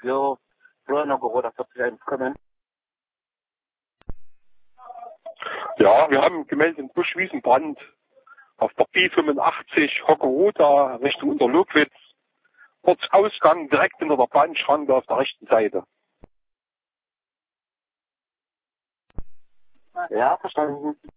für Novgorod 40 kommen. Ja, wir haben gemeldet in Busch-Wiesenbrand auf der B85 Hockeroda Richtung Unterlogwitz. Ortsausgang direkt hinter der Bahnschranke auf der rechten Seite. Ja, verstanden.